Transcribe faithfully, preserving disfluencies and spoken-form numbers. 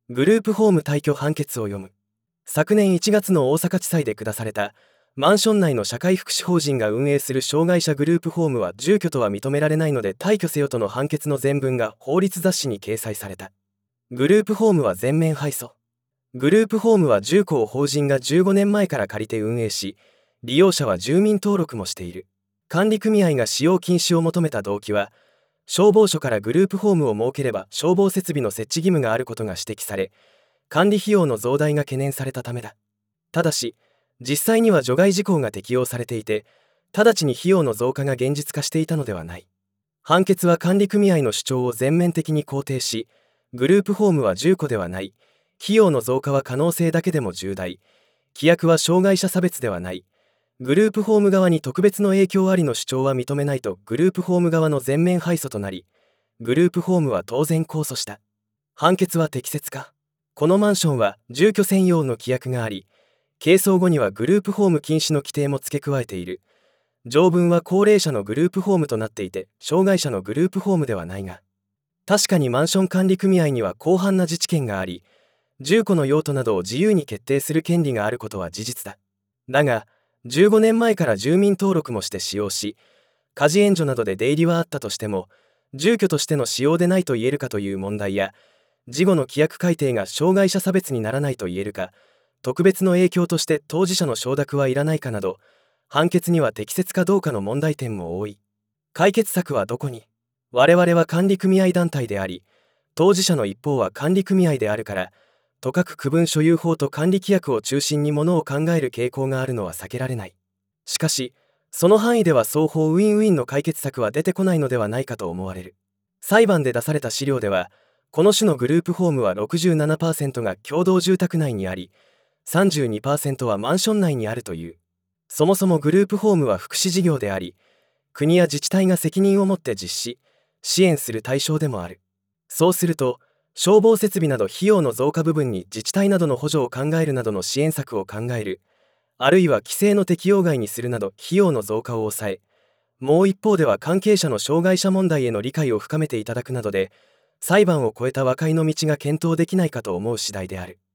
グループホーム退去判決を読む。昨年いちがつの大阪地裁で下されたマンション内の社会福祉法人が運営する障害者グループホームは住居とは認められないので退去せよとの判決の全文が法律雑誌に掲載された。グループホームは全面敗訴。グループホームは住戸を法人がじゅうごねんまえから借りて運営し、利用者は住民登録もしている。管理組合が使用禁止を求めた動機は、消防署からグループホームを設ければ消防設備の設置義務があることが指摘され、管理費用の増大が懸念されたためだ。ただし、実際には除外事項が適用されていて、直ちに費用の増加が現実化していたのではない。判決は管理組合の主張を全面的に肯定し、グループホームは住戸ではない、費用の増加は可能性だけでも重大、規約は障害者差別ではない、グループホーム側に特別の影響ありの主張は認めないとグループホーム側の全面敗訴となり、グループホームは当然控訴した。判決は適切か。このマンションは住居専用の規約があり、係争後にはグループホーム禁止の規定も付け加えている。条文は高齢者のグループホームとなっていて、障害者のグループホームではないが、確かにマンション管理組合には広範な自治権があり、住戸の用途などを自由に決定する権利があることは事実だ。だが、じゅうごねんまえから住民登録もして使用し、家事援助などで出入りはあったとしても、住居としての使用でないと言えるかという問題や、事後の規約改定が障害者差別にならないと言えるか、特別の影響として当事者の承諾はいらないかなど、判決には適切かどうかの問題点も多い。解決策はどこに？我々は管理組合団体であり、当事者の一方は管理組合であるから、とかく区分所有法と管理規約を中心にものを考える傾向があるのは避けられない。しかし、その範囲では双方ウィンウィンの解決策は出てこないのではないかと思われる。裁判で出された資料では、この種のグループホームは ろくじゅうななパーセント が共同住宅内にあり、さんじゅうにパーセント はマンション内にあるという。そもそもグループホームは福祉事業であり、国や自治体が責任を持って実施、支援する対象でもある。そうすると、消防設備など費用の増加部分に自治体などの補助を考えるなどの支援策を考える、あるいは規制の適用外にするなど費用の増加を抑え、もう一方では関係者の障害者問題への理解を深めていただくなどで、裁判を超えた和解の道が検討できないかと思う次第である。